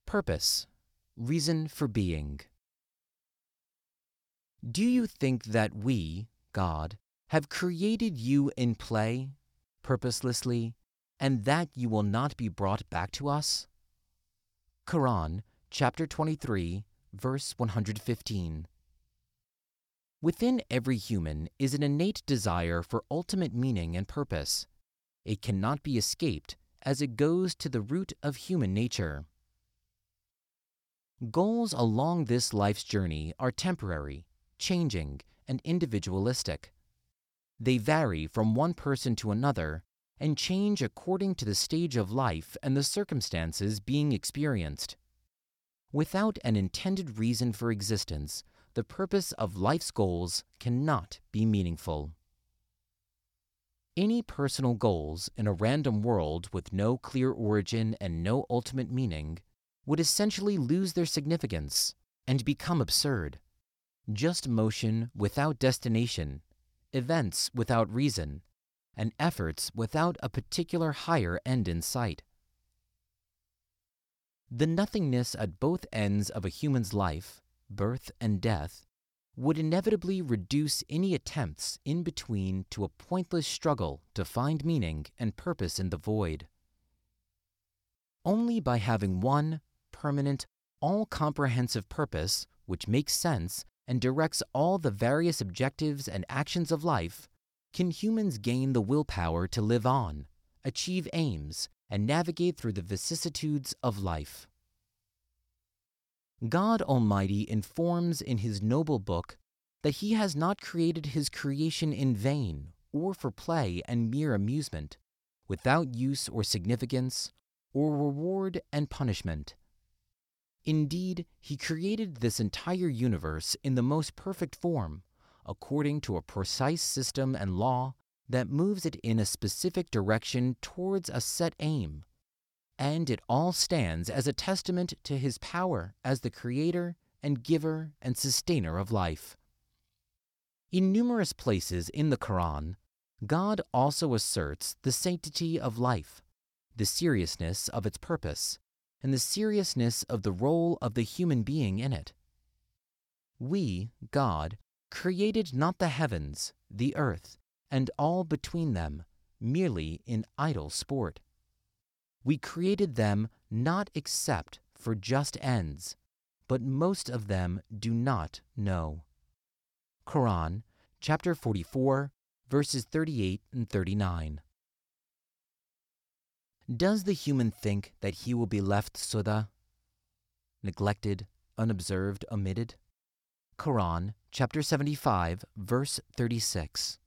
Purpose, reason for being. Do you think that we, God, have created you in play, purposelessly, and that you will not be brought back to us? Quran, chapter 23, verse 115. Within every human is an innate desire for ultimate meaning and purpose. It cannot be escaped as it goes to the root of human nature. Goals along this life's journey are temporary, changing, and individualistic. They vary from one person to another and change according to the stage of life and the circumstances being experienced. Without an intended reason for existence, the purpose of life's goals cannot be meaningful. Any personal goals in a random world with no clear origin and no ultimate meaning would essentially lose their significance and become absurd. Just motion without destination, events without reason, and efforts without a particular higher end in sight. The nothingness at both ends of a human's life, birth and death, would inevitably reduce any attempts in between to a pointless struggle to find meaning and purpose in the void. Only by having one permanent, all-comprehensive purpose which makes sense and directs all the various objectives and actions of life can humans gain the willpower to live on, achieve aims, and navigate through the vicissitudes of life. God Almighty informs in His noble book that He has not created His creation in vain or for play and mere amusement, without use or significance, or reward and punishment. Indeed, He created this entire universe in the most perfect form, according to a precise system and law that moves it in a specific direction towards a set aim, and it all stands as a testament to His power as the creator and giver and sustainer of life. In numerous places in the Quran, God also asserts the sanctity of life, the seriousness of its purpose, and the seriousness of the role of the human being in it. We, God, created not the heavens, the earth, and all between them, merely in idle sport. We created them not except for just ends, but most of them do not know. Quran, chapter 44, verses 38 and 39. Does the human think that he will be left suda, neglected, unobserved, omitted? Quran, chapter 75, verse 36.